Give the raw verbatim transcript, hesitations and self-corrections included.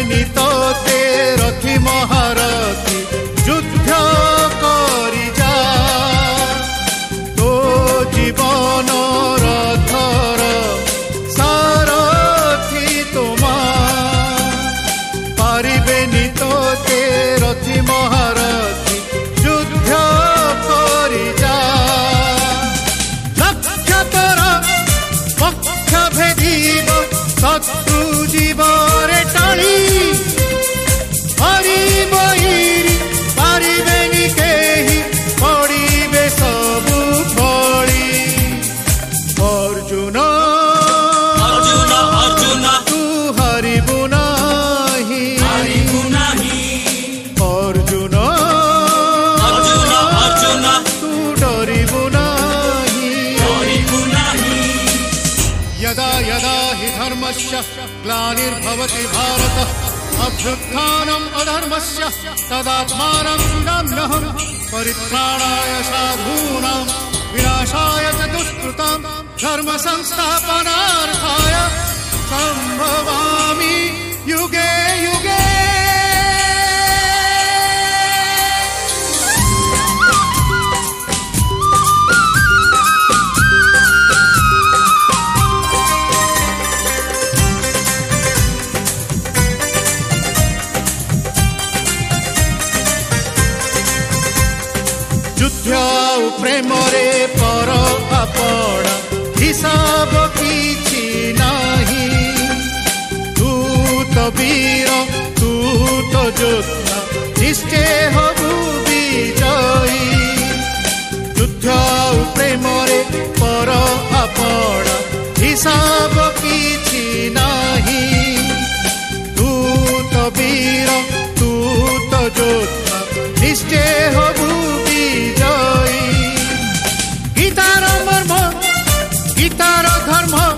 पारिबेनि तोते रथी महारथी युद्ध करी जा तो जीवन रथर सारथी तुमा पारिबेनि तोते रथी महारथी युद्ध करी जा लक्ष्य तोर पक्ष भेदीब शत्रु जीवरे टाणी हरि बहिरी पारिबेनि केही पड़िबे सबु फली अर्जुन अर्जुन अर्जुन तू हरिबु नाही हरिबु नाही अर्जुन अर्जुन अर्जुन तू डरिबु नाही डरिबु नाही यदा यदा हि धर्मस्य ग्लानिर्भवति भारत अभ्युत्थानम् अधर्मस्य तदात्मानं सृजाम्यहम् परित्राणाय साधूनां विनाशाय च दुष्कृतां धर्म संस्थापनार्थाय सम्भवामि युगे युगे। युद्ध प्रेम रे पर आपण हिसाब किछि नाही तू तो वीर तू तो योद्धा निश्चय हबु विजयी युद्ध प्रेम रे पर आपण हिसाब किछि नाही तू तो वीर तू तो योद्धा निश्चय हबु गीतार मर्म गीतार धर्म